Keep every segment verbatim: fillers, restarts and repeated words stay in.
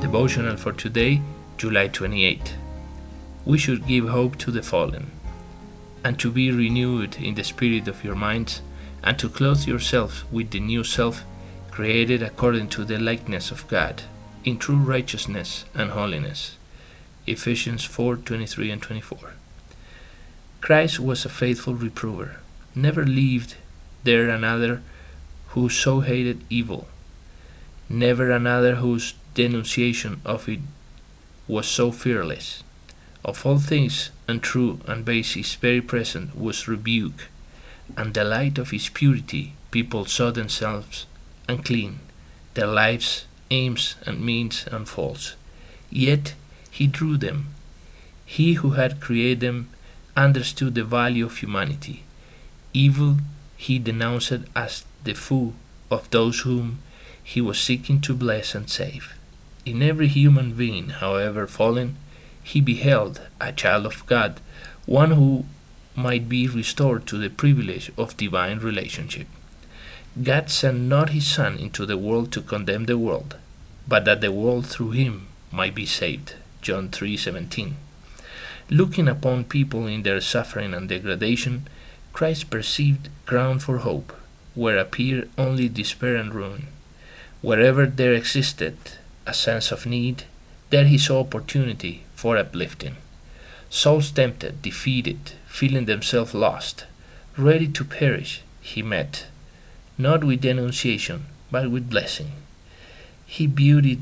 Devotional for today, July twenty-eighth. We should give hope to the fallen, and to be renewed in the spirit of your minds, and to clothe yourself with the new self, created according to the likeness of God, in true righteousness and holiness. Ephesians four twenty-three and twenty-four. Christ was a faithful reprover. Never lived there another who so hated evil, never another whose denunciation of it was so fearless. Of all things untrue and base his very present was rebuke, and the light of his purity people saw themselves unclean, their lives, aims and means and faults. Yet he drew them. He who had created them understood the value of humanity. Evil he denounced as the foe of those whom he was seeking to bless and save. In every human being, however fallen, he beheld a child of God, one who might be restored to the privilege of divine relationship. God sent not his Son into the world to condemn the world, but that the world through him might be saved. John three seventeen. Looking upon people in their suffering and degradation, Christ perceived ground for hope, where appeared only despair and ruin. Wherever there existed a sense of need, there he saw opportunity for uplifting. Souls tempted, defeated, feeling themselves lost, ready to perish, he met, not with denunciation, but with blessing. He beautied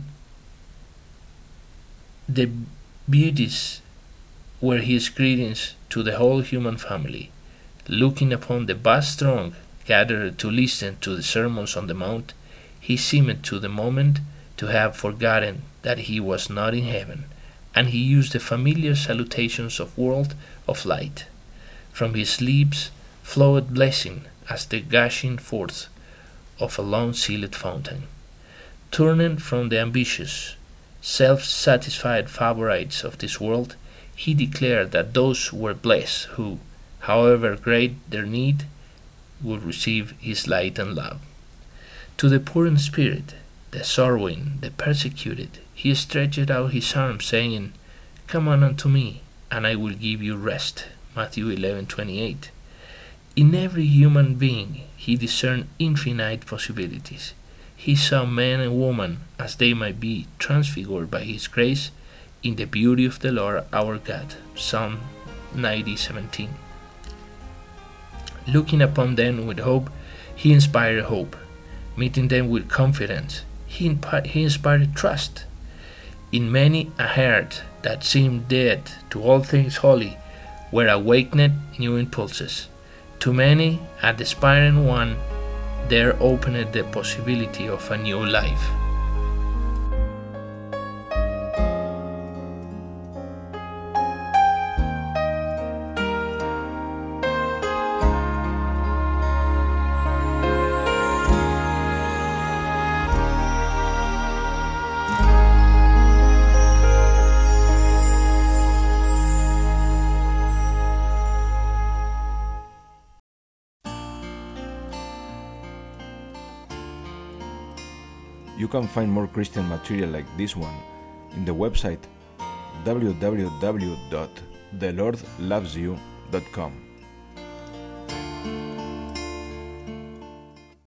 the beauties were his greetings to the whole human family. Looking upon the vast throng gathered to listen to the sermons on the mount, he seemed to the moment to have forgotten that he was not in heaven, and he used the familiar salutations of world of light. From his lips flowed blessing as the gushing forth of a long-sealed fountain. Turning from the ambitious, self-satisfied favorites of this world, he declared that those were blessed who, however great their need, would receive his light and love. To the poor in spirit, the sorrowing, the persecuted, he stretched out his arms, saying, "Come on unto me, and I will give you rest." Matthew eleven twenty-eight. In every human being he discerned infinite possibilities. He saw man and woman as they might be, transfigured by his grace in the beauty of the Lord our God. Psalm ninety seventeen. Looking upon them with hope, he inspired hope. Meeting them with confidence, he, impi- he inspired trust. In many a heart that seemed dead to all things holy were awakened new impulses. To many a despairing one there opened the possibility of a new life. You can find more Christian material like this one in the website w w w dot the lord loves you dot com.